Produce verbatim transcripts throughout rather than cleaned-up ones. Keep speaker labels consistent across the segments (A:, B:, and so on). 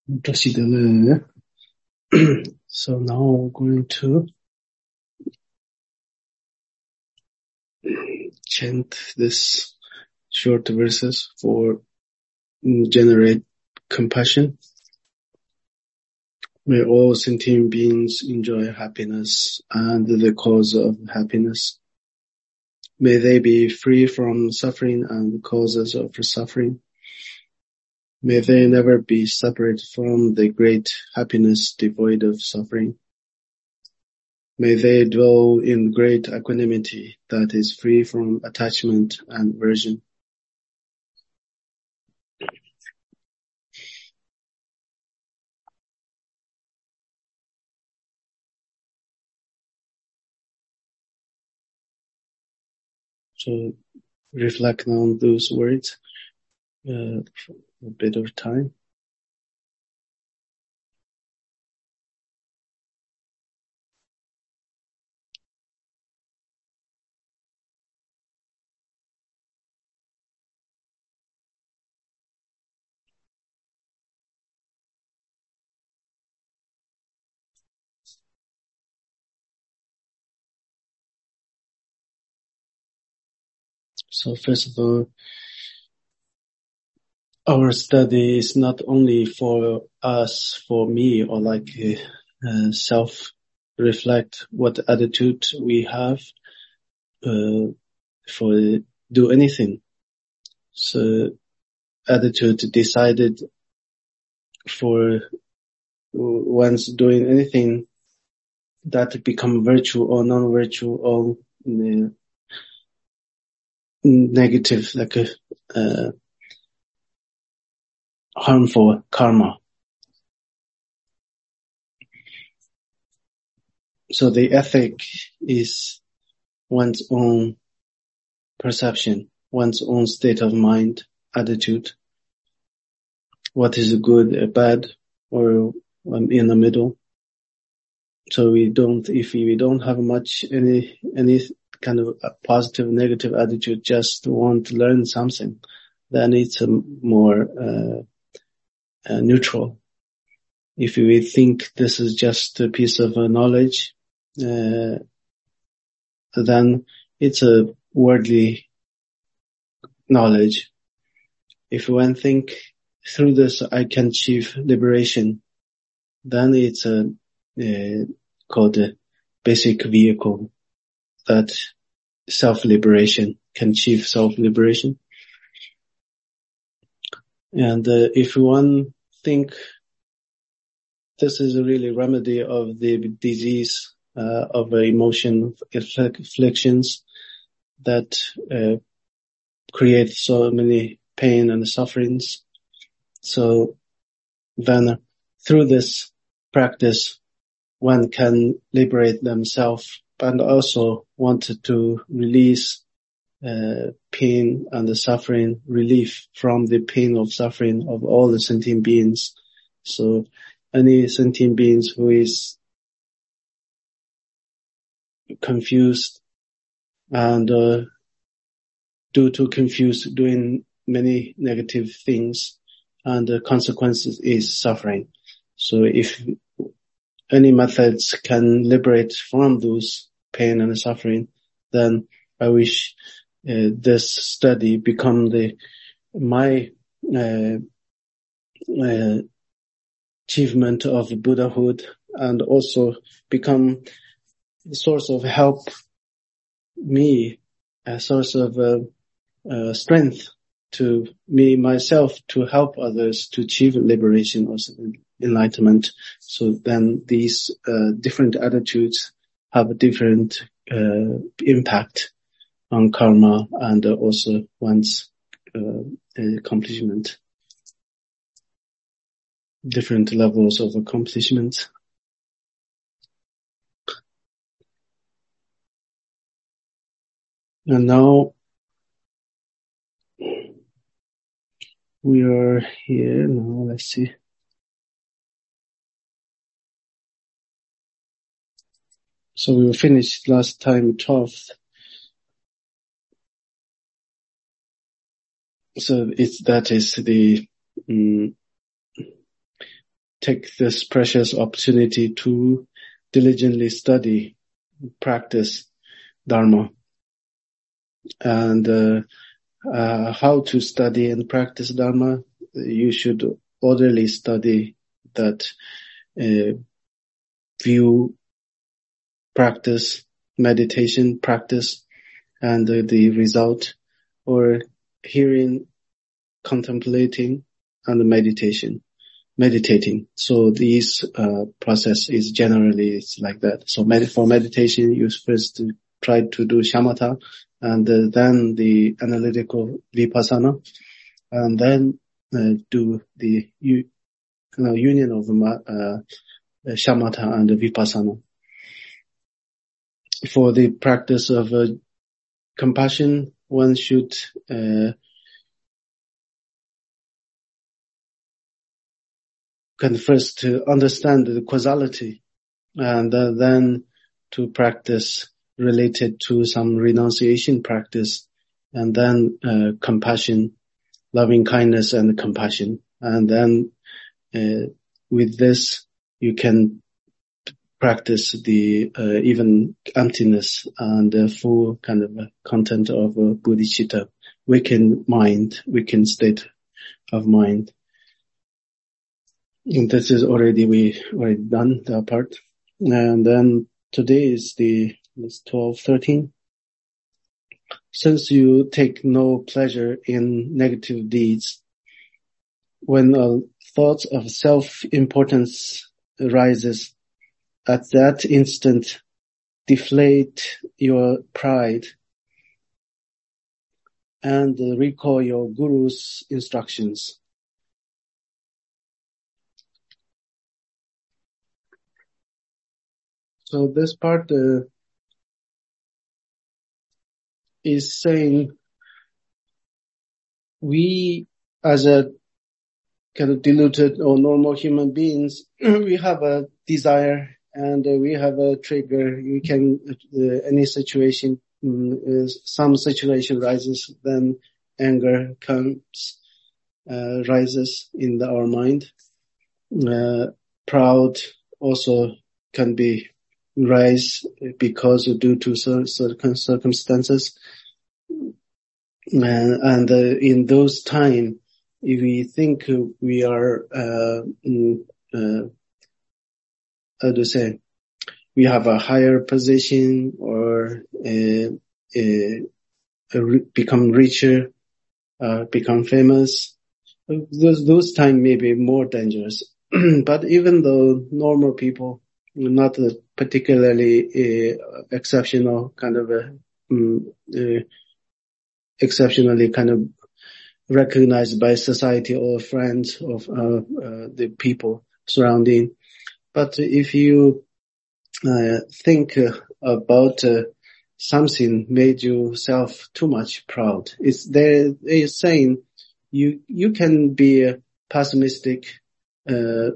A: So now we're going to chant this short verses for generate compassion. May all sentient beings enjoy happiness and the cause of happiness. May they be free from suffering and causes of suffering. May they never be separate from the great happiness devoid of suffering. May they dwell in great equanimity that is free from attachment and aversion. So reflect on those words uh, for a bit of time. So first of all, our study is not only for us, for me, or like uh, self-reflect what attitude we have uh, for do anything. So attitude decided for once doing anything that become virtue or non-virtue or uh, negative, like a uh, harmful karma. So the ethic is one's own perception, one's own state of mind, attitude. What is good, bad, or um, in the middle. So we don't, if we don't have much, any, any kind of positive, negative attitude, just want to learn something, then it's a more uh, uh, neutral. If we think this is just a piece of uh, knowledge, uh, then it's a worldly knowledge. If one think through this I can achieve liberation, then it's a uh, called a basic vehicle that self-liberation can achieve self-liberation. And uh, if one think this is a really remedy of the disease uh, of uh, emotion afflictions that uh, create so many pain and sufferings, so then through this practice one can liberate themselves and also wanted to release uh, pain and the suffering, relief from the pain of suffering of all the sentient beings. So any sentient beings who is confused and uh, due to confused doing many negative things, and the consequences is suffering. So if any methods can liberate from those pain and suffering, then I wish uh, this study become the my uh, uh, achievement of Buddhahood, and also become a source of help me, a source of uh, uh, strength to me myself to help others to achieve liberation or enlightenment. So then these uh, different attitudes have a different uh, impact on karma and uh, also one's uh, accomplishment, different levels of accomplishment. And now we are here. Now let's see. So we were finished last time twelfth. So it's, that is the, um, take this precious opportunity to diligently study, practice Dharma. And uh, uh, how to study and practice Dharma? You should orderly study that uh, view, practice, meditation practice, and uh, the result, or hearing, contemplating, and meditation, meditating. So these uh, process is generally it's like that. So med- for meditation, you first try to do shamatha, and uh, then the analytical vipassana, and then uh, do the u- you know, union of uh, shamatha and vipassana. For the practice of uh, compassion, one should uh, can first to understand the causality, and uh, then to practice related to some renunciation practice, and then uh, compassion, loving kindness and compassion. And then uh, with this, you can practice the uh, even emptiness and the full kind of content of uh, bodhicitta, weakened mind, weakened state of mind. And this is already, we already done that part. And then today is the, it's twelve thirteen. Since you take no pleasure in negative deeds, when a thought of self-importance arises, at that instant, deflate your pride and recall your guru's instructions. So this part uh, is saying we as a kind of diluted or normal human beings, we have a desire and uh, we have a trigger. We can, uh, any situation, um, is, some situation rises, then anger comes, uh, rises in the, our mind. Uh, proud also can be rise because due to certain circumstances. Uh, and uh, in those time, if we think we are, uh, uh, how to say, we have a higher position or uh, uh, become richer, uh, become famous, those, those time may be more dangerous. But even though normal people, not a particularly uh, exceptional kind of a, um, uh, exceptionally kind of recognized by society or friends of uh, uh, the people surrounding. But if you uh, think uh, about uh, something made yourself too much proud, it's they're, they're saying you you can be pessimistic, uh,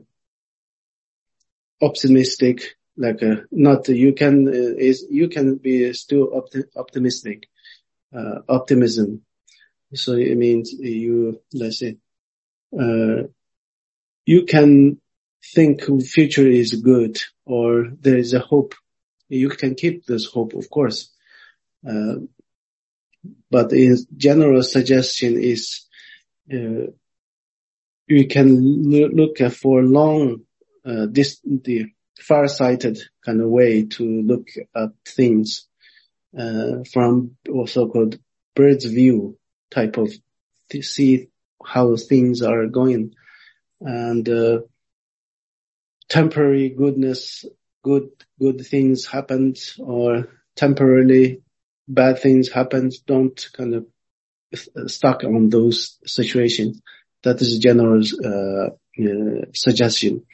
A: optimistic, like uh, not you can uh, is you can be still opti- optimistic, uh, optimism. So it means you, let's say, uh, you can think future is good or there is a hope. You can keep this hope, of course. Uh, but in general suggestion is, uh, you can look for long, uh, this, the far-sighted kind of way to look at things, uh, from also called bird's view type of to see how things are going. And, uh, temporary goodness, good, good things happened or temporarily bad things happened. Don't kind of stuck on those situations. That is a general, uh, uh, suggestion.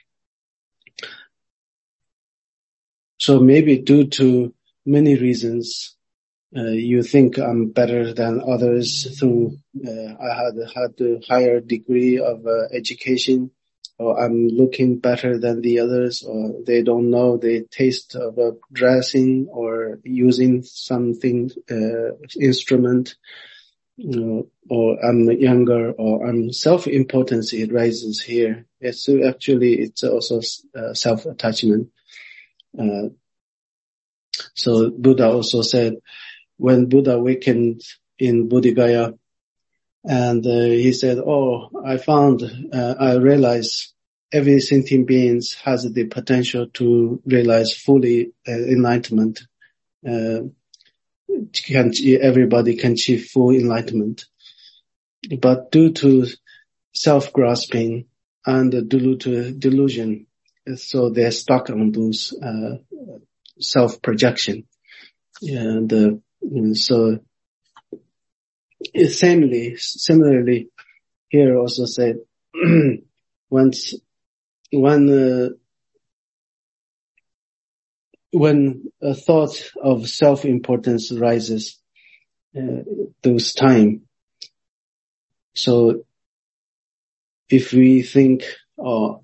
A: So maybe due to many reasons, uh, you think I'm better than others through, uh, I had had a higher degree of uh, education, or I'm looking better than the others, or they don't know the taste of uh, dressing or using something, uh, instrument. you know, or I'm younger, or I'm self-importance, it rises here. It's actually, it's also uh, self-attachment. Uh, so Buddha also said, when Buddha awakened in Bodhigaya, and uh, he said, oh, I found, uh, I realized every sentient being has the potential to realize fully uh, enlightenment. Uh, can, everybody can achieve full enlightenment. But due to self-grasping and due to delusion, so they're stuck on those uh, self-projection. And uh, so similarly, similarly, here also said, once when uh, when a thought of self-importance rises, uh, those time. So if we think, oh,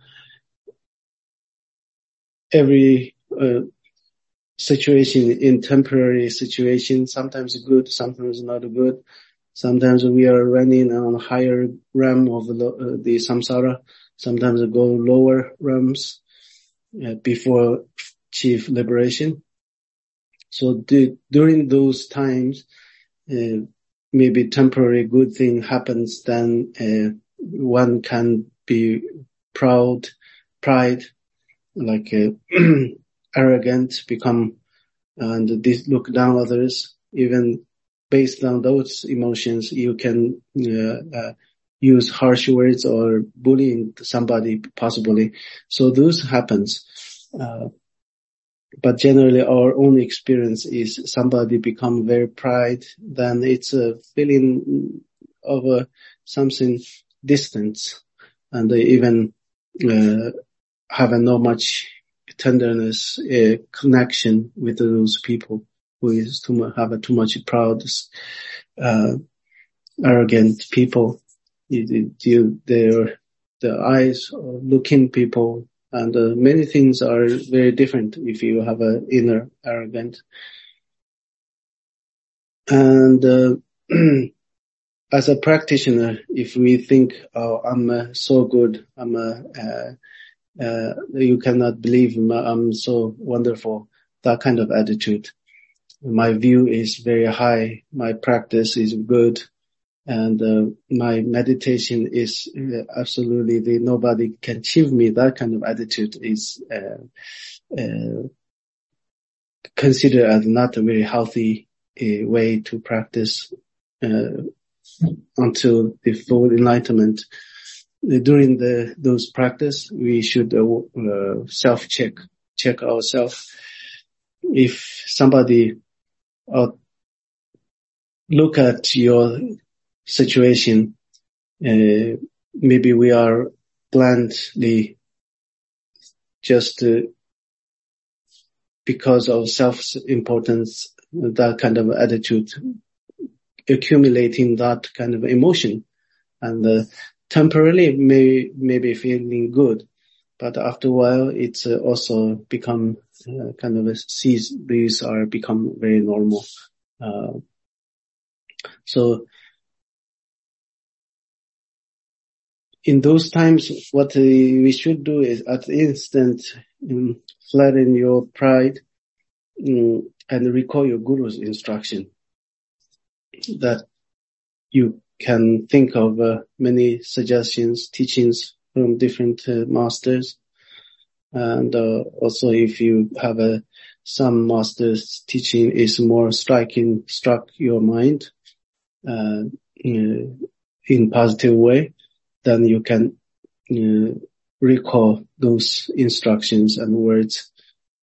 A: every uh, situation in temporary situation, sometimes good, sometimes not good. Sometimes we are running on a higher realm of the, uh, the samsara. Sometimes we go lower realms uh, before achieve liberation. So the, during those times, uh, maybe temporary good thing happens, then uh, one can be proud, pride, like uh, arrogant, become and this look down others. Even based on those emotions, you can uh, uh, use harsh words or bullying somebody possibly. So those happens. Uh, but generally our own experience is somebody become very pride, then it's a feeling of uh, something distant, and they even uh, have a not much tenderness, uh, connection with those people who is too much, have a too much proud, uh, arrogant people. You, you, their, the eyes are looking people, and uh, many things are very different if you have an inner arrogant. And uh, as a practitioner, if we think, oh, I'm uh, so good, I'm a, uh, uh, you cannot believe I'm so wonderful, that kind of attitude. My view is very high, my practice is good, and uh, my meditation is uh, absolutely, the, nobody can achieve me. That kind of attitude is uh, uh, considered as not a very healthy uh, way to practice uh, until the full enlightenment. During the those practice, we should uh, uh, self-check, check ourselves. If somebody uh, look at your situation, uh, maybe we are blindly just uh, because of self-importance, that kind of attitude, accumulating that kind of emotion, and uh, temporarily may maybe feeling good, but after a while it's uh, also become uh, kind of a sees these are become very normal. Uh, so in those times, what uh, we should do is at the instant um, flatten your pride um, and recall your guru's instruction, that you can think of uh, many suggestions, teachings from different uh, masters. And uh, also if you have a, some master's teaching is more striking, struck your mind uh, in positive way, then you can uh, recall those instructions and words.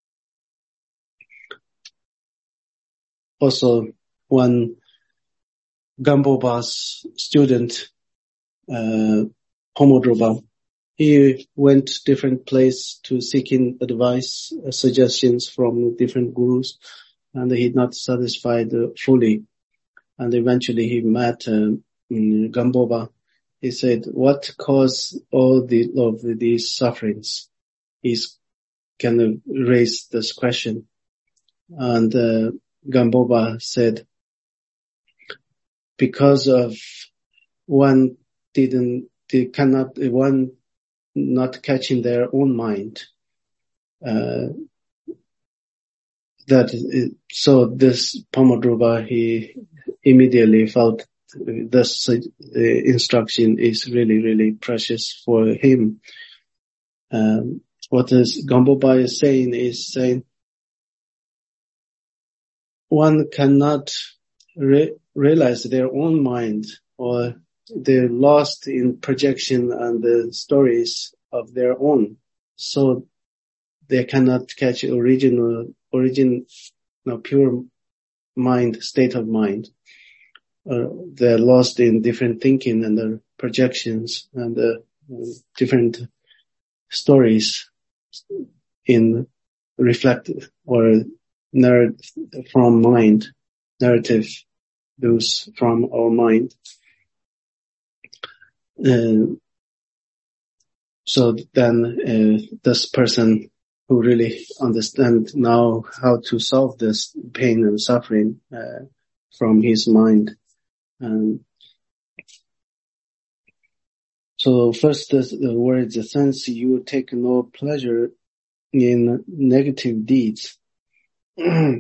A: Also, one Gamboba's student, uh, Homodroba, he went different place to seeking advice, uh, suggestions from different gurus, and he not satisfied uh, fully. And eventually he met uh, Gamboba. He said, what caused all the, of these sufferings? He's kind of raised this question. And uh, Gamboba said, because of one didn't, they cannot, one not catching their own mind. Uh, that, so this Pamadrupa, he immediately felt this uh, instruction is really, really precious for him. Um, what is Gampopa is saying is saying, one cannot re- realize their own mind, or they're lost in projection and the stories of their own. So they cannot catch original, origin, no, pure mind, state of mind. Uh, they're lost in different thinking and the projections and the uh, different stories in reflected or narrative from mind, narrative those from our mind. Uh, so then uh, this person who really understands now how to solve this pain and suffering uh, from his mind. Um, so first the, the words, since you take no pleasure in negative deeds. mm,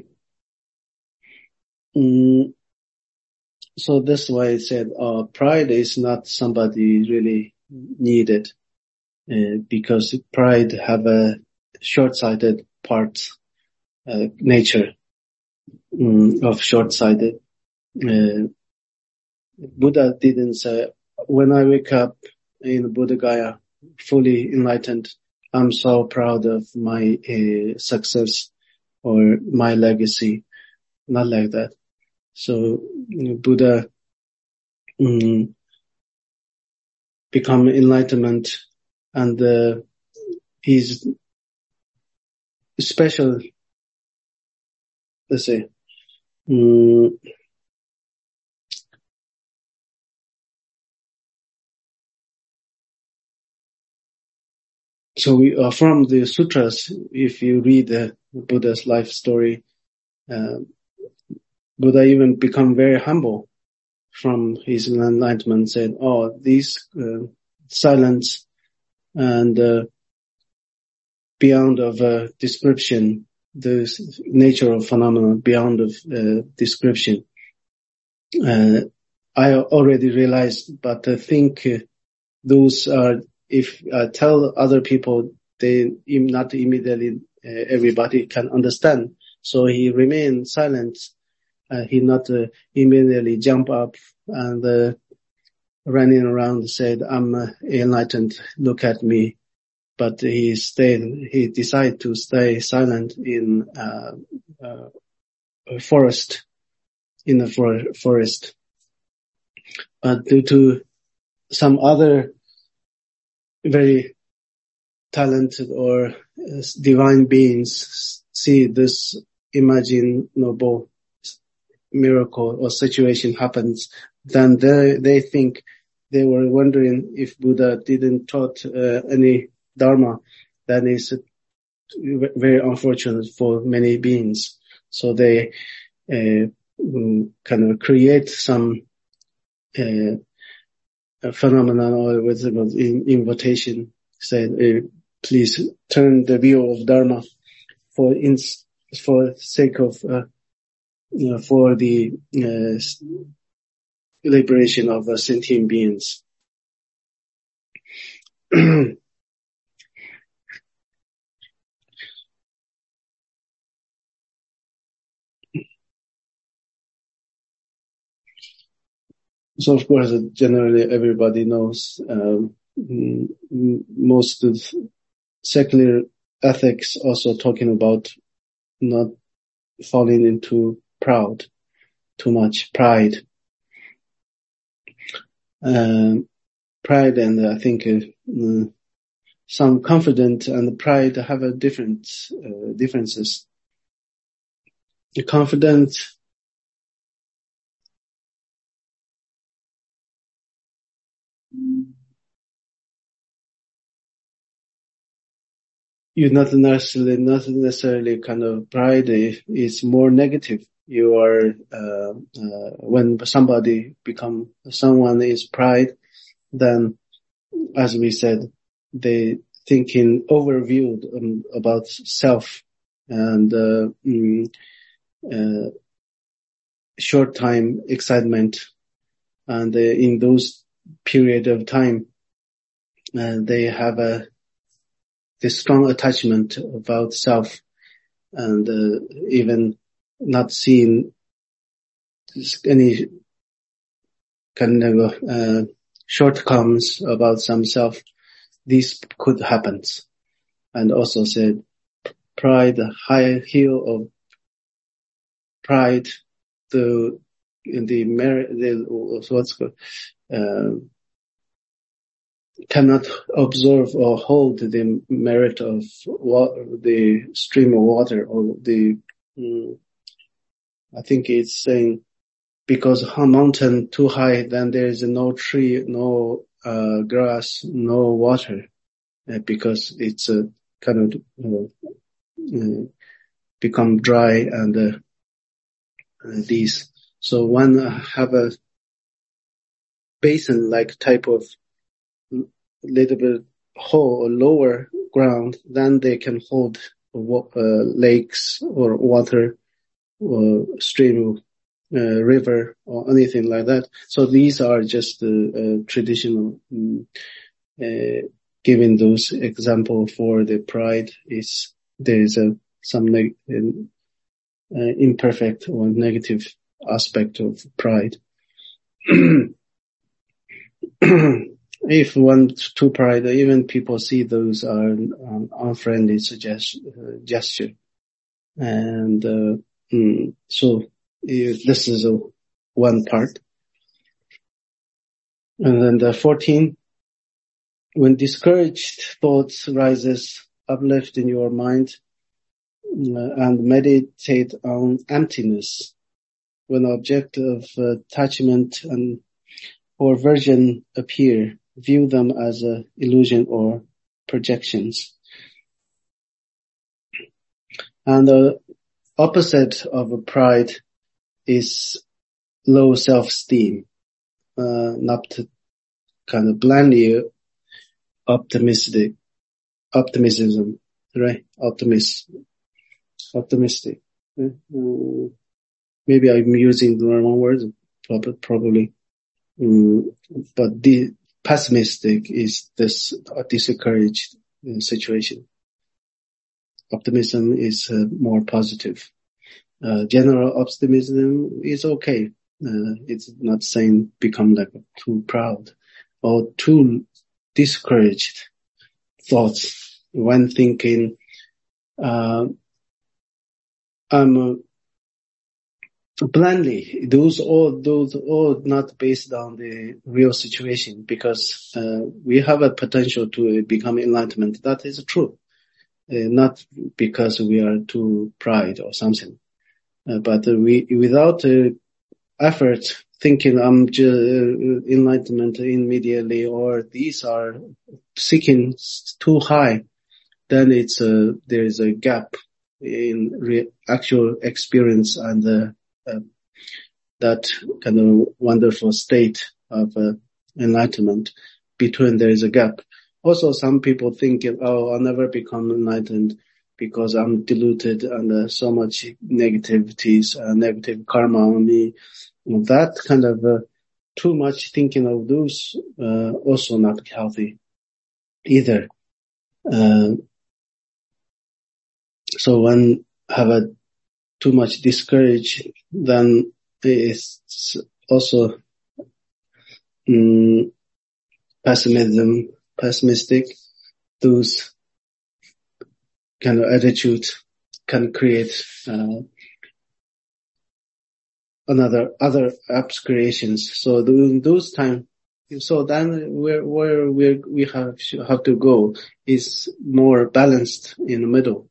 A: so that's why I said uh, pride is not somebody really needed, uh, because pride have a short-sighted part, uh, nature um, of short-sighted. Uh, Buddha didn't say, when I wake up in Buddha Gaya, fully enlightened, I'm so proud of my uh, success or my legacy. Not like that. So you know, Buddha um, become enlightenment, and uh, he's special. Let's say. Um, so we uh, from the sutras, if you read the Buddha's life story, uh, Buddha even become very humble from his enlightenment. Said, "Oh, these uh, silence and uh, beyond of uh, description, the nature of phenomena beyond of uh, description. Uh, I already realized, but I think uh, those are, if I tell other people, they not immediately uh, everybody can understand. So he remained silent. Uh, he not uh, immediately jump up and uh, running around said, I'm uh, enlightened, look at me. But he stayed, he decided to stay silent in uh, uh, a forest, in a for- forest. But due to some other very talented or uh, divine beings see this imaginable miracle or situation happens, then they, they think, they were wondering if Buddha didn't taught uh, any Dharma, that is very unfortunate for many beings. So they uh, kind of create some uh, phenomenon or with invitation, say, uh, please turn the view of Dharma for in, for sake of uh, you know, for the uh, liberation of uh, sentient beings. So of course, generally everybody knows um, most of secular ethics also talking about not falling into proud, too much pride. Um, pride and I think uh, some confidence and pride have a different uh, differences. The confidence you not necessarily, not necessarily kind of pride is more negative. you are, uh, uh, when somebody become, someone is pride, then, as we said, they thinking overviewed um, about self and, uh, mm, uh, short time excitement. And uh, in those period of time, uh, they have a, this strong attachment about self and, uh, even not seeing any kind of, uh, shortcomings about some self. This could happen. And also said, pride, the high heel of pride, the, in the merit, the, what's called, uh, cannot absorb or hold the merit of wa- the stream of water or the, mm, I think it's saying, because a mountain too high, then there is no tree, no, uh, grass, no water, uh, because it's a uh, kind of, uh, uh, become dry and, uh, uh, these. So one uh, have a basin-like type of little bit hole or lower ground, then they can hold uh, lakes or water or stream, uh, river or anything like that. So these are just the uh, traditional, um, uh, giving those example for the pride is there is a some neg- uh, imperfect or negative aspect of pride. If one too pride, even people see those are um, unfriendly suggest, uh, gesture. And uh, mm, so uh, this is a, one part. And then the fourteen, when discouraged thoughts rises, uplift in your mind uh, and meditate on emptiness. When object of uh, attachment and or aversion appear, view them as a illusion or projections. And the opposite of a pride is low self-esteem, uh, not to kind of blindly optimistic, optimism, right? Optimist, optimistic. Uh, maybe I'm using the wrong words, probably. Um, but the pessimistic is this uh, discouraged uh, situation. Optimism is uh, more positive. Uh, general optimism is okay. Uh, it's not saying become like too proud or too discouraged thoughts when thinking, uh, I'm uh, blindly, those all, those all not based on the real situation because, uh, we have a potential to become enlightenment. That is true. Uh, not because we are too pride or something. Uh, but uh, we, without uh, effort, thinking I'm just uh, enlightenment immediately, or these are seeking too high, then it's a, there is a gap in re- actual experience and uh, uh, that kind of wonderful state of uh, enlightenment. Between there is a gap. Also, some people think, oh, I'll never become enlightened because I'm deluded and uh, so much negativities, uh, negative karma on me. That kind of uh, too much thinking of those uh, also not healthy either. Uh, so when have a too much discourage, then it's also um, pessimism, pessimistic. Those kind of attitude can create uh, another other apps creations. So during those time, so then where where we we have have to go is more balanced in the middle.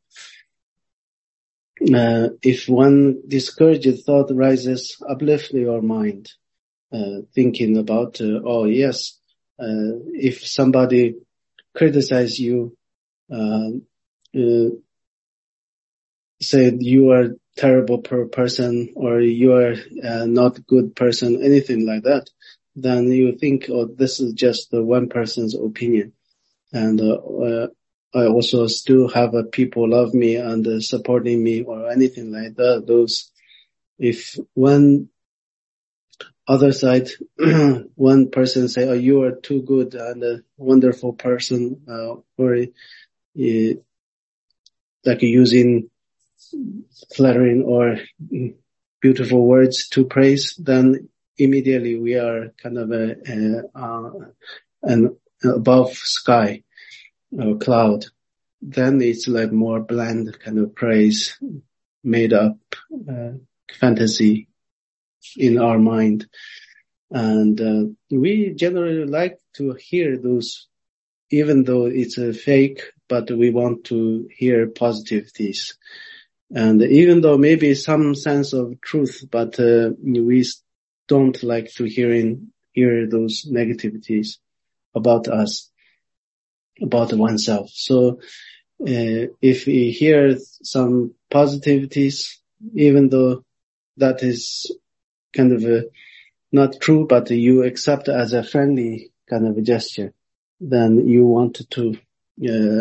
A: Uh, if one discouraged thought rises, uplift your mind, uh, thinking about uh, oh yes, uh, if somebody criticize you, uh, uh, said you are terrible per person, or you are uh, not good person, anything like that, then you think, oh, this is just the one person's opinion. And uh, uh, I also still have uh, people love me and uh, supporting me or anything like that. Those, if one other side, one person say, oh, you are too good and a wonderful person, uh, or uh, like using flattering or beautiful words to praise, then immediately we are kind of a, a uh, an above sky or cloud. Then it's like more bland kind of praise, made up uh, fantasy in our mind. And uh, we generally like to hear those, even though it's a fake, but we want to hear positivities. And even though maybe some sense of truth, but uh, we don't like to hearing, hear those negativities about us, about oneself. So uh, if we hear some positivities, even though that is kind of a, not true, but you accept as a friendly kind of a gesture, then you want to uh,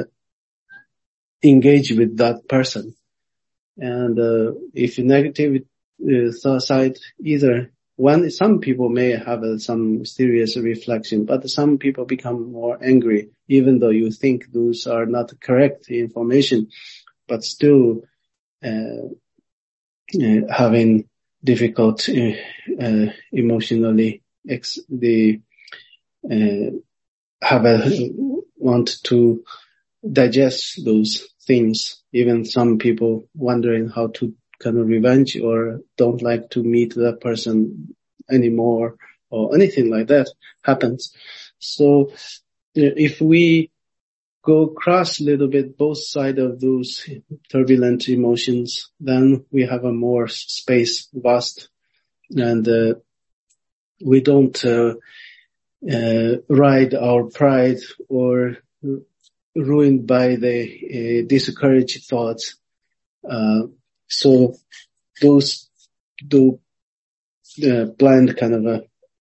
A: engage with that person. And uh, if negative uh, side, either one, some people may have uh, some serious reflection, but some people become more angry, even though you think those are not correct information, but still uh, uh, having difficult uh, uh, emotionally ex- the uh, have a want to digest those things. Even some people wondering how to kind of revenge or don't like to meet that person anymore or anything like that happens. So if we go cross a little bit both sides of those turbulent emotions, then we have a more space, vast, and uh, we don't uh, uh, ride our pride or ruined by the uh, discouraged thoughts. Uh, so those do uh, blind kind of a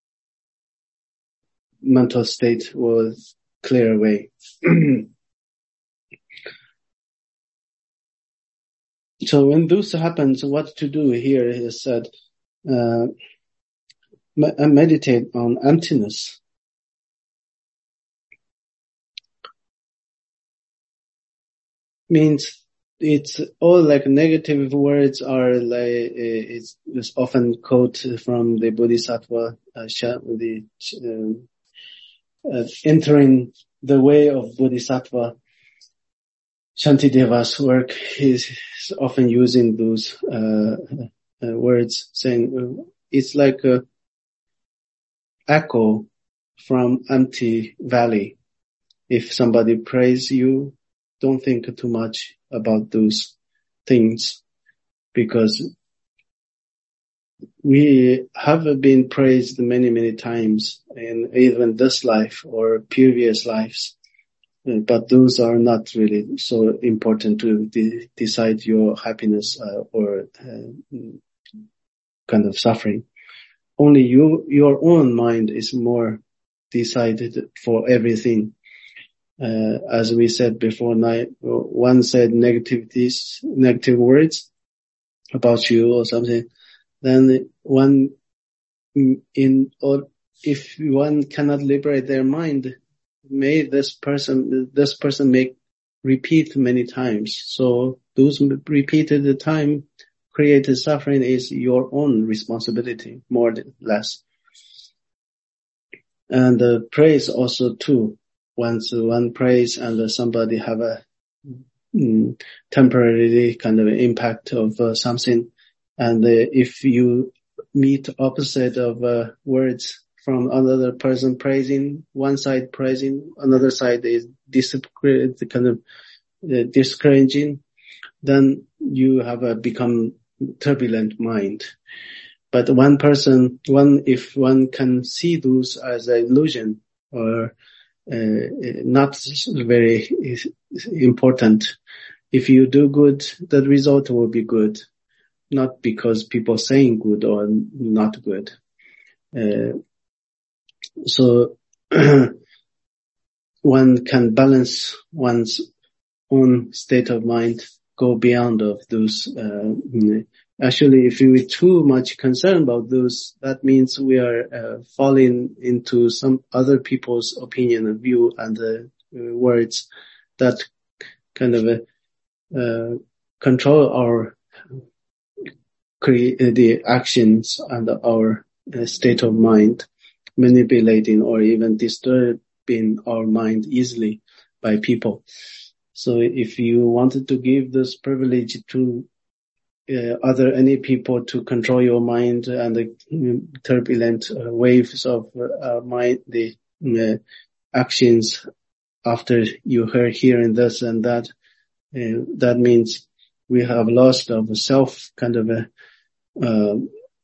A: mental state will clear away. So when this happens, what to do here is that uh, meditate on emptiness. Means it's all like negative words are like, it's, it's often quoted from the Bodhisattva, uh, the, uh, uh, entering the way of Bodhisattva. Shantideva's work is often using those, uh, uh words, saying uh, it's like a echo from empty valley. If somebody praise you, don't think too much about those things, because we have been praised many, many times in even this life or previous lives, but those are not really so important to de- decide your happiness uh, or uh, kind of suffering. Only you, your own mind is more decided for everything. Uh, as we said before, one said negativities, negative words about you or something, then one in, or if one cannot liberate their mind, may this person, this person may repeat many times. So those repeated time created suffering is your own responsibility, more or less. And uh, praise also too. Once one prays and somebody have a mm, temporary kind of impact of uh, something, and uh, if you meet opposite of uh, words from another person praising, one side praising, another side is discouraging, kind of uh, discouraging, then you have a become turbulent mind. But one person, one if one can see those as an illusion or Uh, not very important. If you do good, the result will be good. not because people saying good or not good. Uh, so one can balance one's own state of mind, go beyond of those. Uh, actually, if we're too much concerned about those, that means we are uh, falling into some other people's opinion and view and uh, uh, words that kind of uh, uh, control our create the actions and our uh, state of mind, manipulating or even disturbing our mind easily by people. So if you wanted to give this privilege to uh, other any people to control your mind and the turbulent uh, waves of uh, mind, the uh, actions after you heard hearing this and that, uh, that means we have lost of self kind of a uh,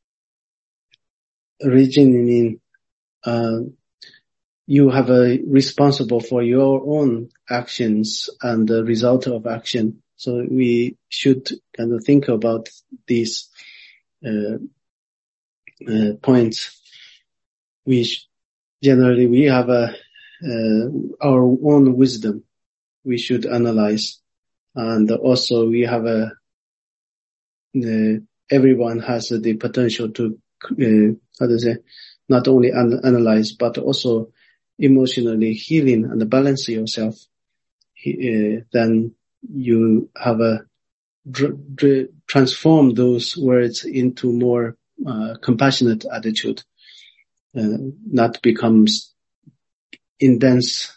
A: reasoning. Uh, you have a responsible for your own actions and the result of action. So we should kind of think about these uh, uh, points. We sh- generally we have a uh, our own wisdom. We should analyze, and also we have a. Uh, everyone has the potential to uh, how to say, not only an- analyze but also emotionally healing and balance yourself. He, uh, then you have a dr- dr- transform those words into more uh, compassionate attitude, uh, not becomes intense,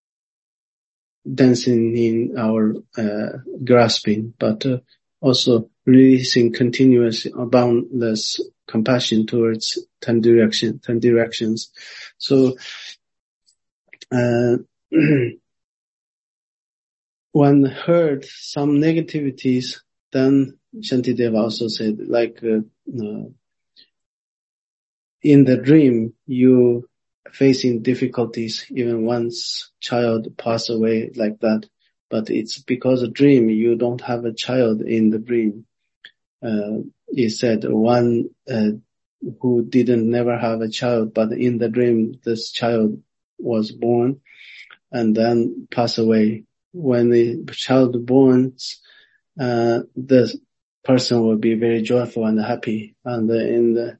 A: dancing in our uh, grasping, but uh, also releasing continuous, boundless compassion towards ten direction, ten directions. So, uh, one heard some negativities, then Shantideva also said, like, uh, uh, in the dream, you facing difficulties, even once child pass away like that. But it's because of dream, you don't have a child in the dream. Uh, he said one, uh, who didn't never have a child, but in the dream, this child was born and then pass away. When the child borns, uh, the person will be very joyful and happy. And in the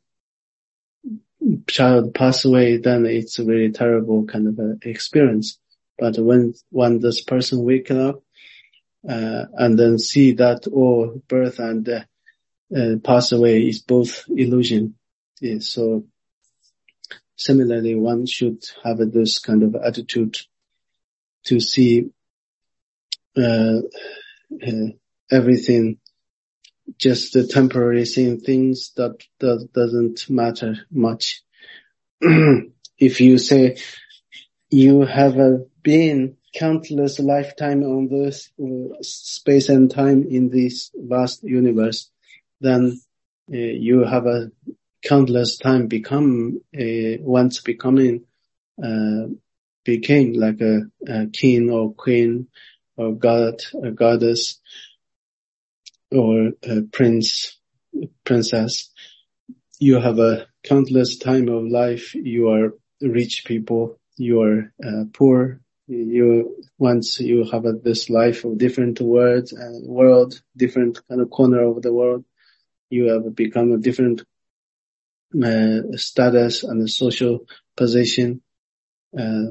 A: child pass away, then it's a very terrible kind of a experience. But when, when this person wake up, uh, and then see that, oh, birth and uh, uh, pass away is both illusion. Yeah, so similarly, one should have this kind of attitude to see uh, uh, everything just the temporary seeing things that, that doesn't matter much. If you say you have uh, been countless lifetime on this uh, space and time in this vast universe, then uh, you have a countless time become a, once becoming uh, became like a, a king or queen or god, a goddess or a prince, princess. You have a countless time of life. You are rich people. You are uh, poor. You once you have a, this life of different words and world, different kind of corner of the world. You have become a different uh, status and a social position. Uh,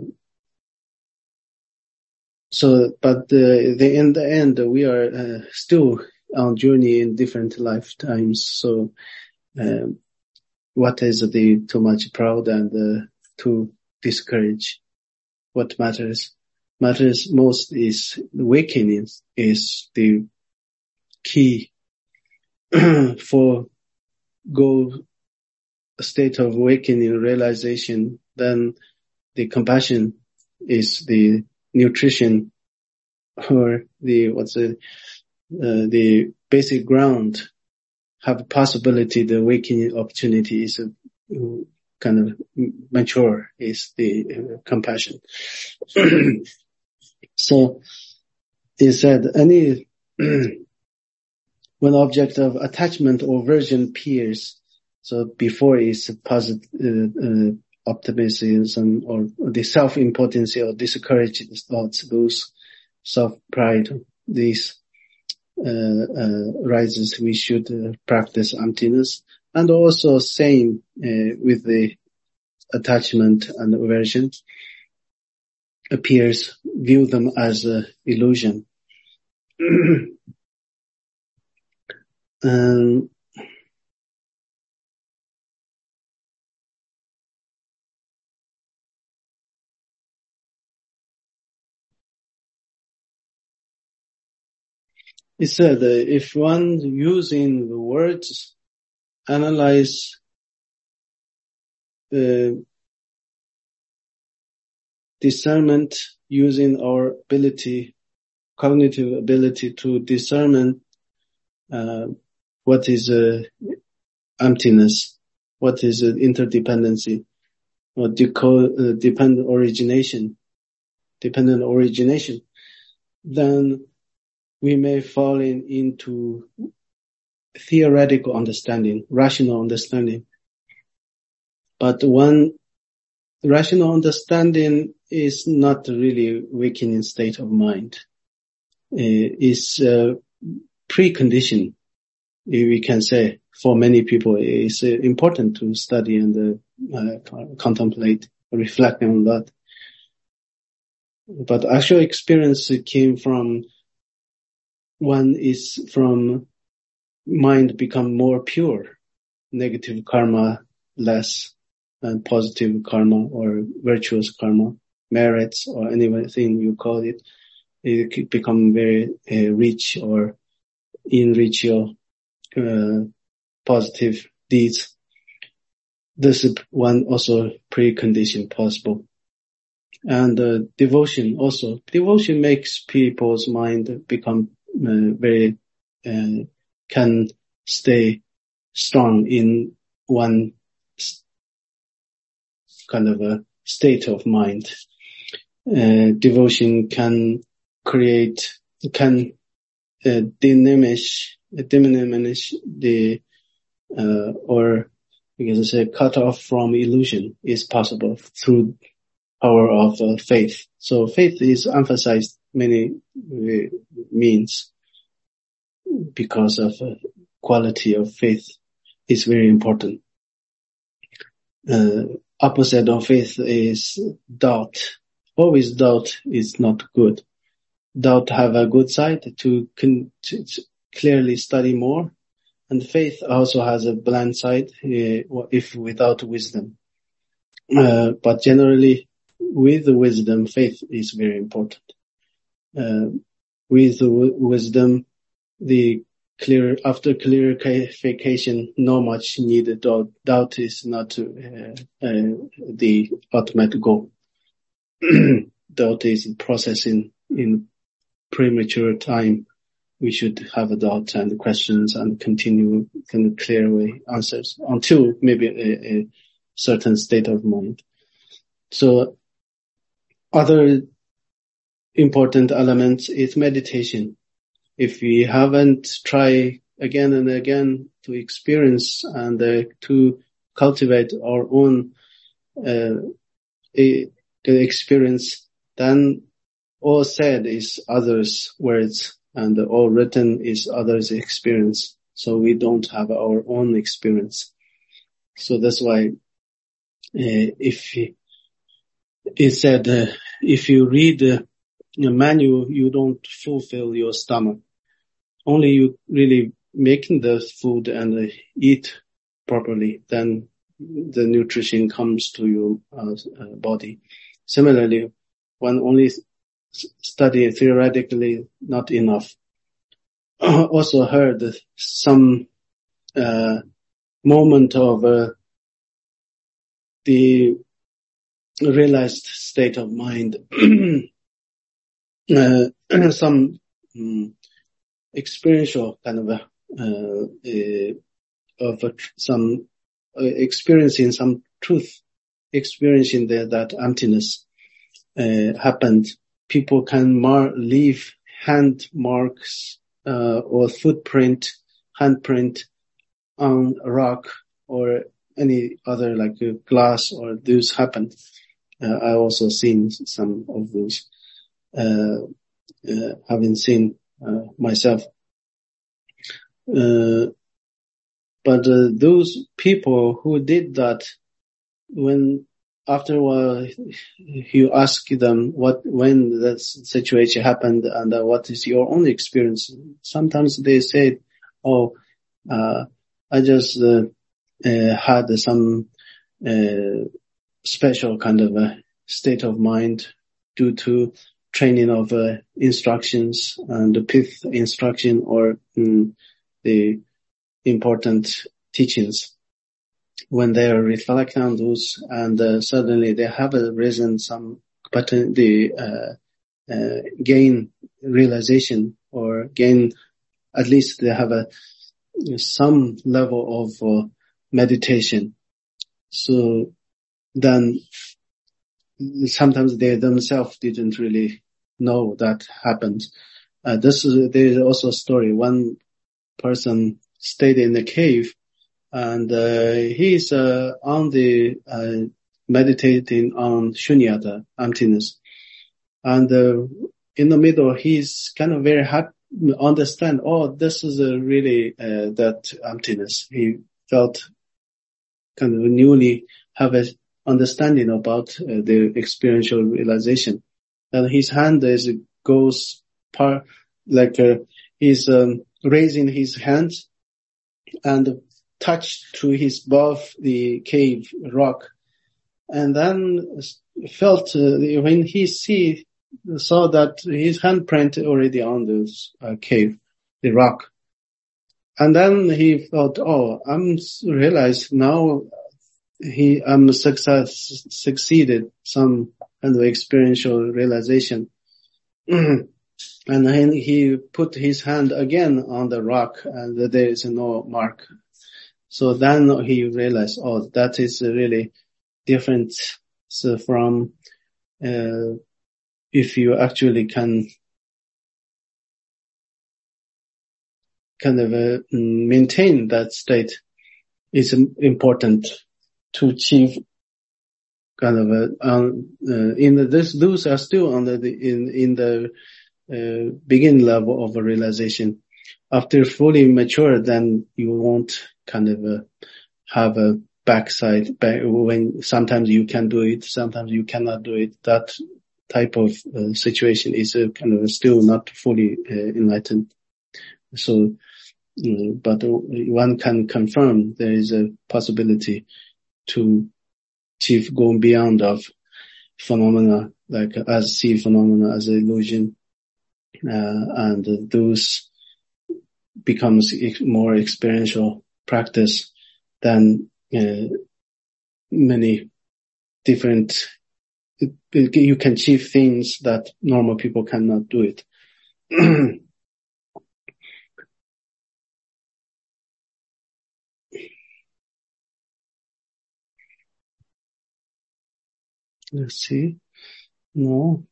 A: so, but the, the in the end, we are uh, still on journey in different lifetimes. So, um, what is the too much proud and uh, too discouraged? What matters? Matters most is awakening is the key for go state of awakening realization. Then the compassion is the nutrition or the what's the uh, the basic ground. Have a possibility, the awakening opportunity is uh, kind of mature is the uh, compassion. So he said any when object of attachment or aversion appears, so before is positive, uh, uh, optimism or the self-importance or discouraged thoughts, those self-pride, these uh, uh, rises, we should uh, practice emptiness. And also same uh, with the attachment and aversion appears, view them as an illusion. um, It said that if one using the words analyze uh, discernment using our ability, cognitive ability to discern uh, what is uh, emptiness, what is uh, interdependency, or deco- uh, dependent origination, dependent origination, then we may fall in, into theoretical understanding, rational understanding. But one rational understanding is not really weakening state of mind. Uh, it's a precondition, we can say, for many people. It's uh, important to study and uh, uh, contemplate, reflect on that. But actual experience came from one is from mind become more pure, negative karma less, and positive karma or virtuous karma, merits or anything you call it, it could become very uh, rich or enrich your uh, positive deeds. This is one also precondition possible. And uh, devotion also. Devotion makes people's mind become uh, very, uh, can stay strong in one kind of a state of mind. Uh, devotion can create, can uh, diminish, diminish the, uh, or we can say cut off from illusion is possible through power of uh, faith. So faith is emphasized many uh, means because of uh, quality of faith is very important. Uh, opposite of faith is doubt. Always doubt is not good. Doubt have a good side to, con- to clearly study more, and faith also has a bland side uh, if without wisdom. Uh, but generally, with the wisdom, faith is very important. Uh, with the w- wisdom, the clear, after clarification, no much needed. Doubt, doubt is not uh, uh, the ultimate goal. Doubt is processing in premature time. We should have a doubt and questions and continue kind of clear away answers until maybe a, a certain state of mind. So other important elements is meditation. If we haven't tried again and again to experience and uh, to cultivate our own uh, a, experience, then all said is others' words and all written is others' experience. So we don't have our own experience. So that's why uh, if it said uh, if you read the uh, manual, you don't fulfill your stomach. Only you really making the food and uh, eat properly, then the nutrition comes to your uh, uh, body. Similarly, one only study theoretically not enough. Also heard some uh, moment of uh, the realized state of mind, uh, some um, experiential kind of a, uh, uh, of a, some uh, experiencing some truth, experiencing the, that emptiness uh, happened. People can mar- leave hand marks uh, or footprint handprint on a rock or any other like uh, glass or those happen. Uh, I also seen some of those, uh, uh having seen uh, myself. Uh, but uh, those people who did that, when after a while you ask them what, when that situation happened and uh, what is your own experience, sometimes they say, oh, uh, I just uh, uh, had some uh, special kind of a state of mind due to training of uh, instructions and the fifth instruction or mm, the important teachings. When they reflect on those and uh, suddenly they have a reason, some, but the uh, uh, gain realization or gain, at least they have a some level of uh, meditation. So then sometimes they themselves didn't really know that happened. Uh, this is, there is also a story. One person stayed in a cave and uh, he's uh, on the uh, meditating on shunyata, emptiness. And uh, in the middle, he's kind of very happy, understand, oh, this is a really uh, that emptiness. He felt kind of newly have a understanding about uh, the experiential realization. And his hand is goes par like uh, he's um, raising his hands and touched to his above the cave rock, and then felt uh, when he see saw that his handprint already on this uh, cave, the rock, and then he felt, oh, I'm realized now he I'm success succeeded some kind of experiential realization. And then he put his hand again on the rock, and there is no mark. So then he realized, oh, that is really different so from uh, if you actually can kind of uh, maintain that state. It's important to achieve kind of a um, uh, in the, this those are still under the in in the uh, begin level of a realization. After fully mature, then you won't kind of uh, have a backside back when sometimes you can do it, sometimes you cannot do it. That type of uh, situation is uh, kind of still not fully uh, enlightened. So, uh, but one can confirm there is a possibility to achieve going beyond of phenomena, like as see phenomena as an illusion, uh, and those becomes more experiential practice than uh, many different, you can achieve things that normal people cannot do it. Let's see. No.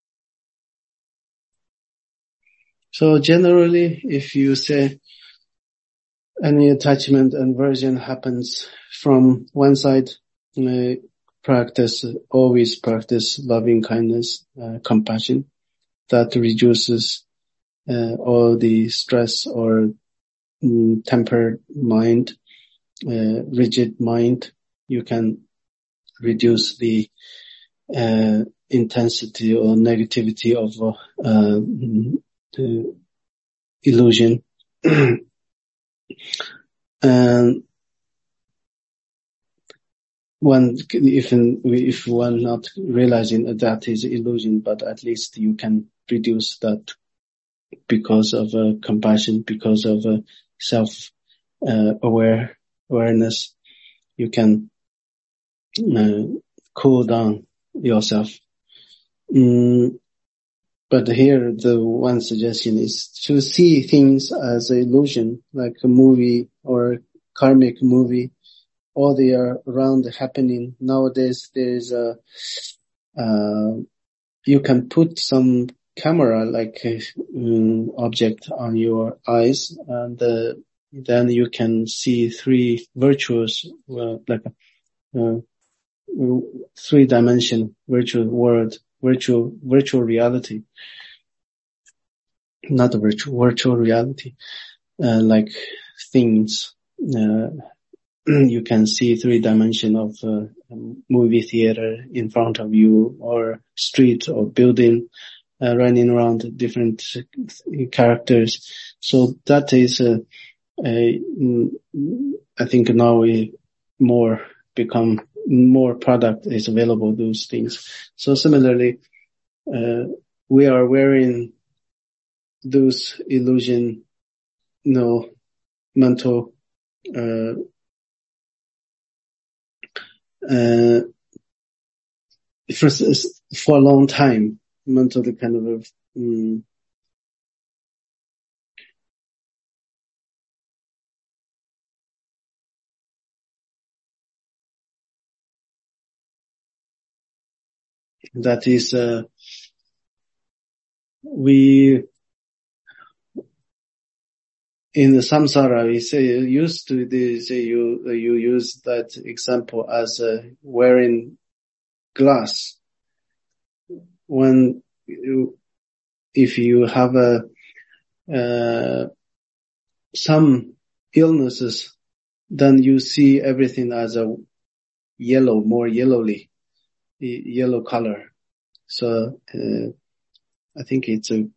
A: So generally, if you say any attachment and aversion happens from one side, uh, practice, always practice loving kindness, uh, compassion. That reduces uh, all the stress or um, tempered mind, uh, rigid mind. You can reduce the uh, intensity or negativity of uh, the illusion. And one, if if one not realizing that is illusion, but at least you can reduce that because of uh, compassion, because of uh, self uh, aware awareness. You can uh, cool down yourself. Mm, but here, the one suggestion is to see things as an illusion, like a movie or karmic movie. All they are around happening. Nowadays, there's a, uh, you can put some camera like um, object on your eyes, and uh, then you can see three virtuous, well, like a uh, three-dimension virtual world, virtual virtual reality, not a virtual virtual reality, uh, like things. Uh, you can see three dimension of uh, movie theater in front of you, or street or building, uh, running around different characters. So that is, uh, a, I think now we more become more product is available, those things. So similarly, uh, we are wearing those illusion, no mental, uh, uh, for, for a long time, mentally kind of, um, that is, uh, we, in the samsara, we say, used to the, say you, you use that example as uh, wearing glass. When you, if you have a, uh, some illnesses, then you see everything as a yellow, more yellowly, yellow color. So, uh, I think it's a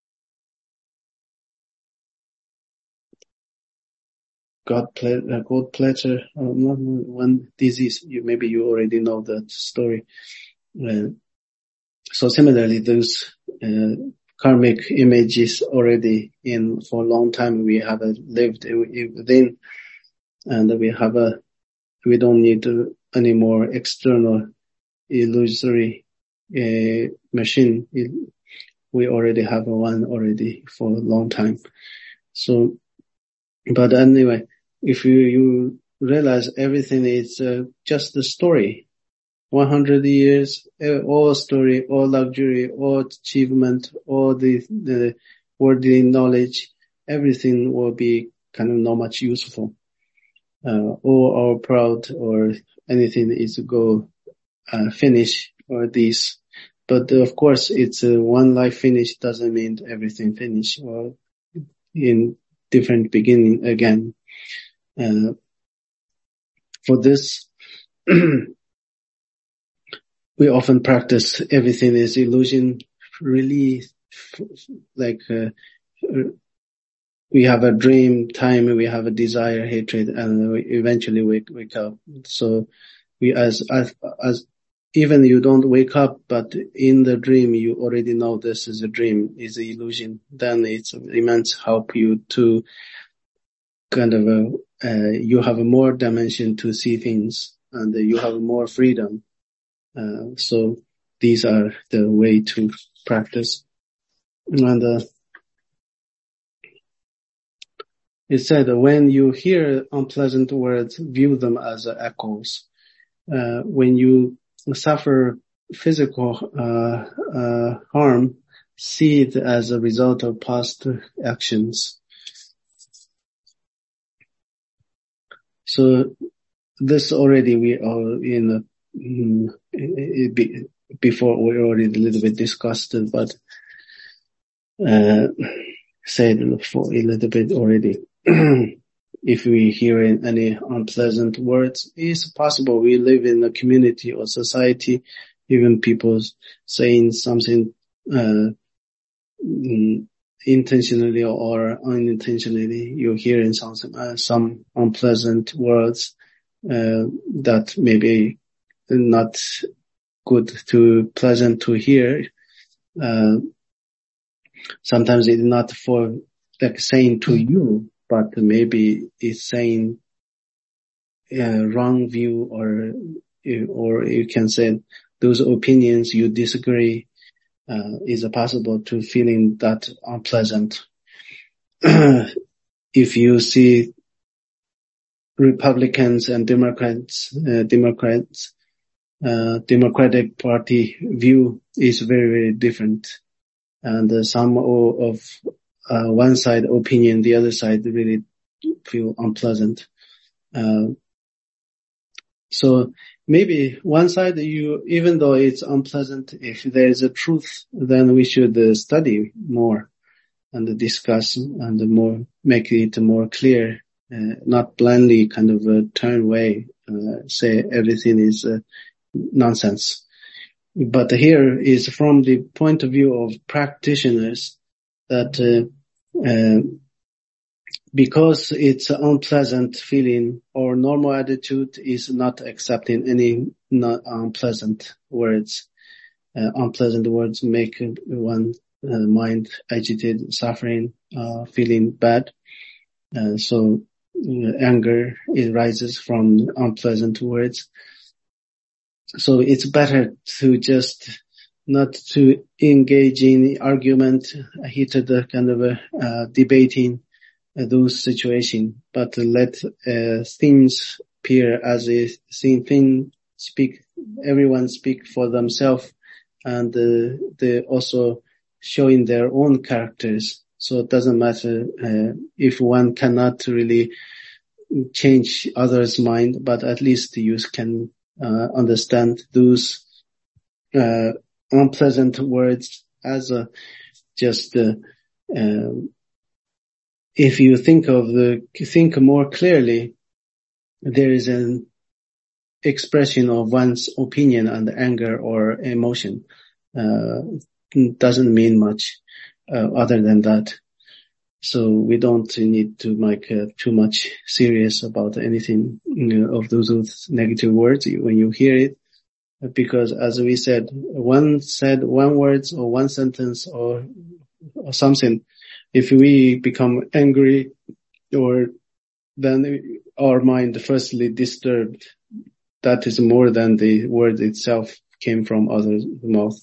A: God ple- uh, God pleasure, uh, one disease. You, maybe you already know that story. Uh, so similarly, those, uh, karmic images already in for a long time we have uh, lived within, and we have a, we don't need to, any more external illusory, uh, machine. We already have one already for a long time. So, but anyway, if you, you realize everything is uh, just a story, one hundred years, uh, all story, all luxury, all achievement, all the, the worldly knowledge, everything will be kind of not much useful. Uh, all our proud or anything is go, uh, finish or this. But uh, of course, it's uh, one life finish doesn't mean everything finish, or in different beginning again. Uh, for this, we often practice everything is illusion, really, like, uh, we have a dream time, we have a desire, hatred, and we eventually wake, wake up. So we, as, as, as, even you don't wake up, but in the dream, you already know this is a dream, is an illusion. Then it's immense help you to kind of, a, uh, you have a more dimension to see things, and you have more freedom. Uh, so these are the way to practice. And, uh, it said, when you hear unpleasant words, view them as echoes. Uh, when you suffer physical, uh, uh, harm, see it as a result of past actions. So this already we are in, um, before we already a little bit discussed it, but, uh, said for a little bit already. If we hear any unpleasant words, it's possible we live in a community or society, even people saying something, uh, intentionally or unintentionally, you're hearing something, uh, some unpleasant words, uh, that maybe not good to, pleasant to hear. Uh, sometimes it's not for, like, saying to you, but maybe it's saying uh, wrong view, or or you can say those opinions you disagree, uh, is it possible to feeling that unpleasant. If you see Republicans and Democrats, uh, Democrats, uh, Democratic Party view is very, very different. And uh, some of uh, one side opinion, the other side really feel unpleasant. Uh, so maybe one side, you, even though it's unpleasant, if there is a truth, then we should uh, study more and discuss and more, make it more clear, uh, not blindly kind of uh, turn away, uh, say everything is uh, nonsense. But here is from the point of view of practitioners that uh, uh, because it's an unpleasant feeling, or normal attitude is not accepting any not unpleasant words. Uh, unpleasant words make one uh, mind agitated, suffering, uh, feeling bad. Uh, so uh, anger, it rises from unpleasant words. So it's better to just not to engage in argument, heated kind of a, uh, debating uh, those situations, but let uh, things appear as a same thing, speak, everyone speak for themselves, and uh, they also showing their own characters. So it doesn't matter uh, if one cannot really change others' mind, but at least you can uh, understand those uh, unpleasant words as a just uh, uh, if you think of the think more clearly, there is an expression of one's opinion and anger or emotion. Uh, doesn't mean much uh, other than that. So we don't need to make uh, too much serious about anything, you know, of those, those negative words when you hear it, because as we said, one said one words or one sentence or, or something, if we become angry, or then our mind firstly disturbed, that is more than the word itself came from others' mouth.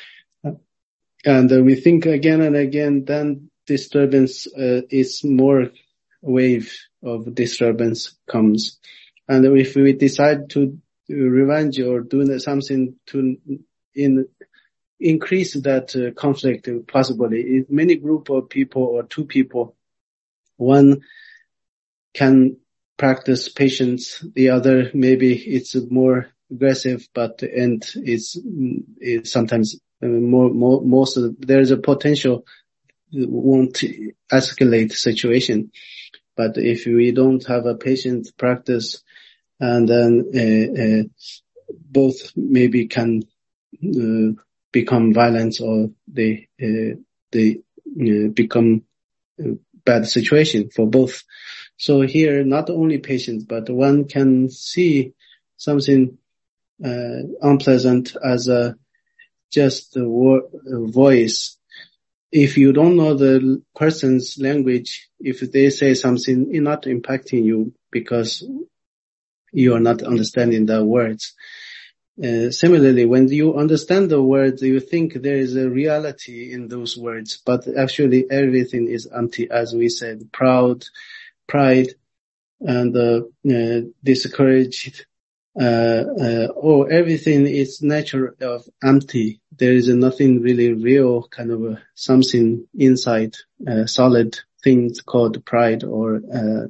A: And uh, we think again and again, then disturbance uh, is more wave of disturbance comes. And if we decide to revenge or do something to in increase that uh, conflict, possibly in many group of people or two people, one can practice patience, the other maybe it's more aggressive, but the end is, is sometimes more, more, most of the, there's a potential won't escalate situation. But if we don't have a patient practice, and then uh, uh, both maybe can uh, become violent, or they uh, they uh, become a bad situation for both. So here, not only patience, but one can see something uh, unpleasant as a just a, wo- a voice. If you don't know the person's language, if they say something, it's not impacting you because you are not understanding the words. Uh, similarly, when you understand the words, you think there is a reality in those words, but actually everything is empty, as we said, proud, pride, and uh, uh, discouraged, uh, uh, oh, everything is natural of empty. There is nothing really real, kind of a, something inside, uh, solid things called pride or uh,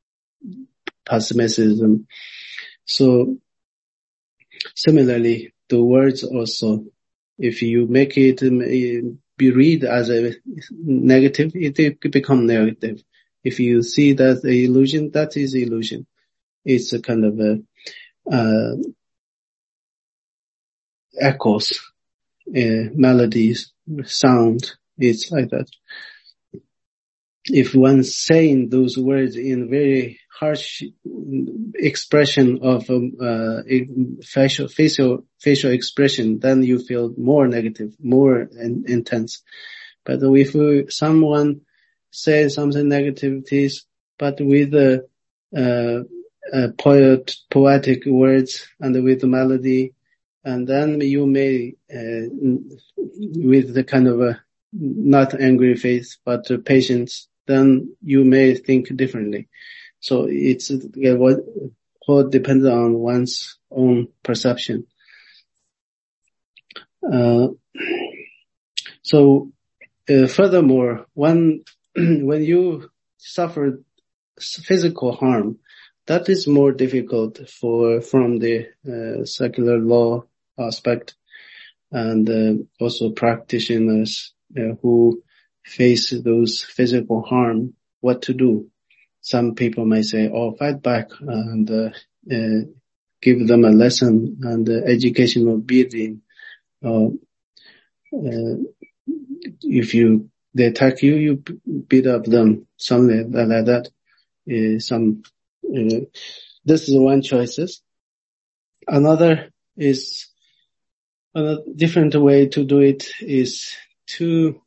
A: pessimism. So similarly, the words also, if you make it um, be read as a negative, it will become negative. If you see that the illusion, that is illusion. It's a kind of a uh, echoes, uh, melodies, sound. It's like that. If one's saying those words in very harsh expression of um, uh, facial, facial, facial expression, then you feel more negative, more in, intense. But if we, someone says something negativities, but with a, uh, uh, poet, poetic words and with the melody, and then you may, uh, with the kind of a not angry face, but uh, patience, then you may think differently. So it's uh, what, what depends on one's own perception. Uh, so, uh, furthermore, when, when you suffer physical harm, that is more difficult for from the uh, secular law aspect, and uh, also practitioners uh, who face those physical harm, what to do. Some people may say, oh, fight back and uh, uh, give them a lesson and uh, educational building. Uh, uh, if you they attack you, you beat up them, something like that. Uh, some uh, this is one choices. Another is a different way to do it is to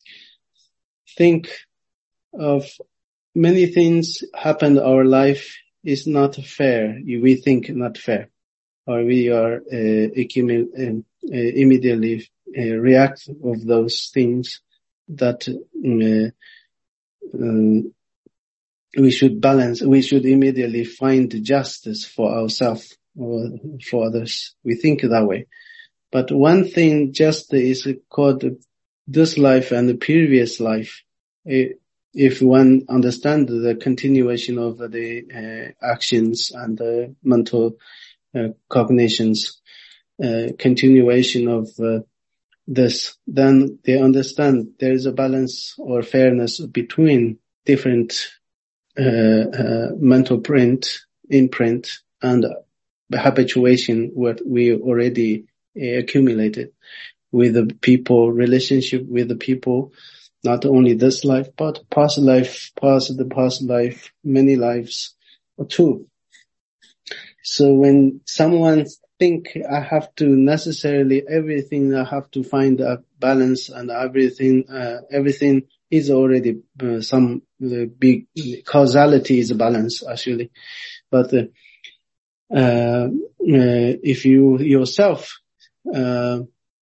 A: think of many things happen in our life is not fair. We think not fair, or we are uh, accumul- uh, uh, immediately uh, react of those things that uh, uh, we should balance. We should immediately find justice for ourselves or for others. We think that way. But one thing just is called this life and the previous life. If one understands the continuation of the uh, actions and the mental uh, cognitions, uh, continuation of uh, this, then they understand there is a balance or fairness between different uh, uh, mental print, imprint, and habituation what we already uh, accumulated with the people, relationship with the people, not only this life, but past life, past the past life, many lives too. So when someone think I have to necessarily everything, I have to find a balance and everything, uh, everything is already uh, some uh, big causality is a balance actually. But uh, uh, uh, if you yourself uh,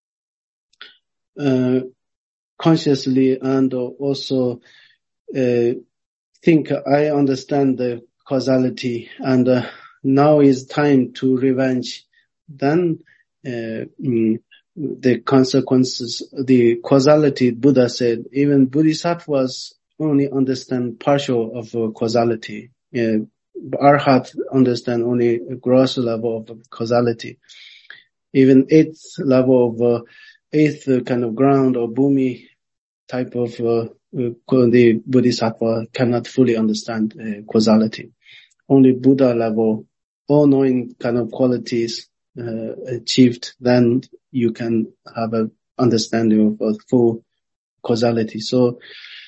A: uh, consciously and also uh, think I understand the causality and uh, now is time to revenge, then uh, mm, the consequences, the causality, Buddha said, even bodhisattvas only understand partial of uh, causality. Uh, Arhat understand only a gross level of causality. Even eighth level of uh, eighth kind of ground or bhumi type of uh, the bodhisattva cannot fully understand uh, causality. Only Buddha level, all-knowing kind of qualities uh, achieved, then you can have an understanding of a full causality. So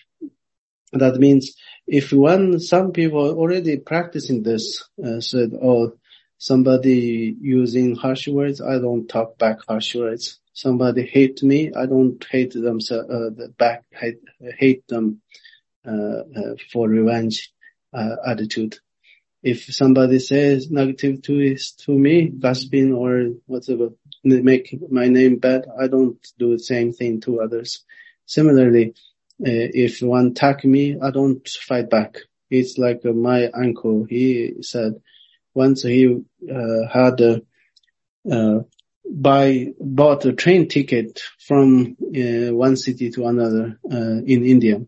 A: that means if one, some people already practicing this, uh, said, oh, somebody using harsh words, I don't talk back harsh words. Somebody hate me, I don't hate them uh, back, hate, hate them uh, uh, for revenge uh, attitude. If somebody says negative to to me, gossiping or whatever, make my name bad, I don't do the same thing to others. Similarly, uh, if one attack me, I don't fight back. It's like uh, my uncle, he said once he uh, had a uh, buy bought a train ticket from uh, one city to another uh, in India,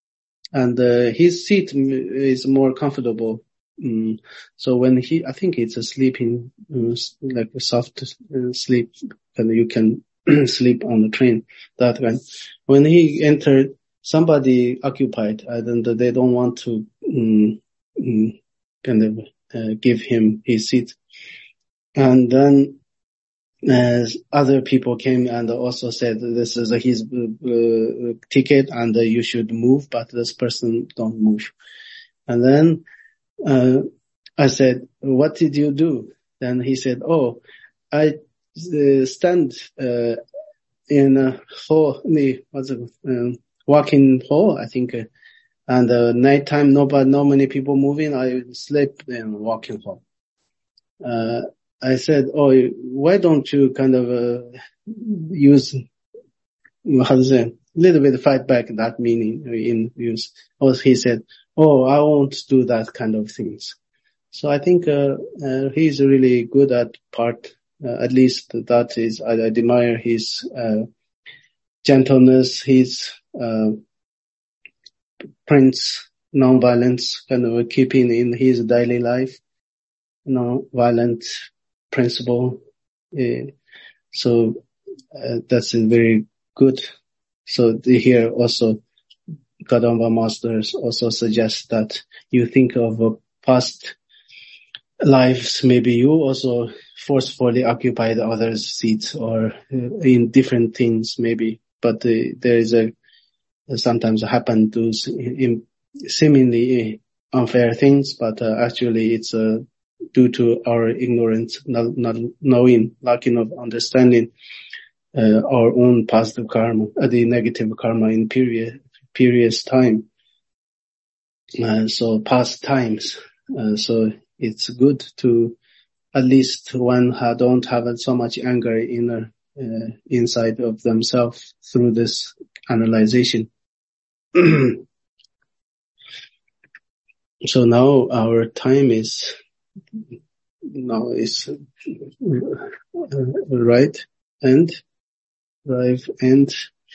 A: and uh, his seat is more comfortable. Mm. So when he, I think it's a sleeping, uh, like a soft uh, sleep, and you can sleep on the train that way. When he entered, somebody occupied, and they don't want to um, um, kind of uh, give him his seat. And then uh, other people came and also said this is his uh, ticket and uh, you should move, but this person don't move. And then Uh, I said, what did you do? Then he said, oh, I uh, stand uh, in a hall, what's it, um, walking hall, I think, uh, and uh, nighttime, nobody, not many people moving, I sleep in walking hall. Uh, I said, oh, why don't you kind of uh, use, how to say, a little bit fight back that meaning in use. Or he said, oh, I won't do that kind of things. So I think uh, uh, he's really good at part, uh, at least that is, I, I admire his uh, gentleness, his uh, prince non-violence kind of keeping in his daily life, non-violent principle. Uh, so uh, that's very good. So the, here also, Kadamba Masters also suggest that you think of a past lives, maybe you also forcefully occupied others' seats or uh, in different things maybe, but uh, there is a sometimes happen to in seemingly unfair things, but uh, actually it's uh, due to our ignorance, not, not knowing, lacking of understanding uh, our own positive karma, uh, the negative karma in period previous time. Uh, so past times. Uh, so it's good to at least one ha- don't have so much anger inner uh, inside of themselves through this analyzation. So now our time is now is uh, right and right and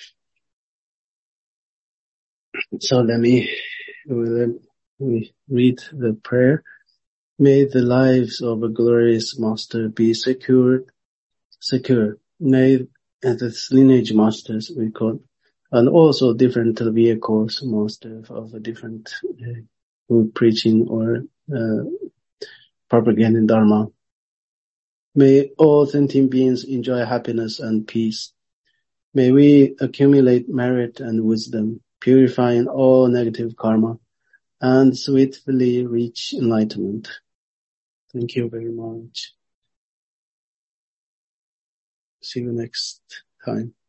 A: so let me let me read the prayer. May the lives of a glorious master be secured, secure. May and the lineage masters we call, and also different vehicles master of a different uh, who preaching or uh, propagating dharma. May all sentient beings enjoy happiness and peace. May we accumulate merit and wisdom, purifying all negative karma, and swiftly reach enlightenment. Thank you very much. See you next time.